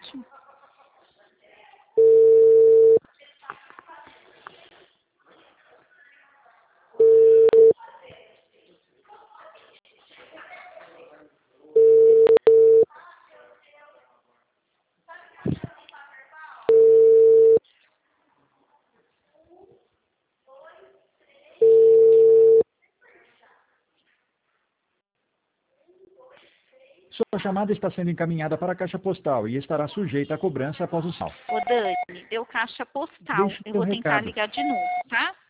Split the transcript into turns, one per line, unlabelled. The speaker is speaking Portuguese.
ótimo.
Sua chamada está sendo encaminhada para a caixa postal e estará sujeita a cobrança após o sinal.
Ô, Dani, deu caixa postal.
Deixe
Eu
seu
vou tentar
recado.
ligar de novo, tá?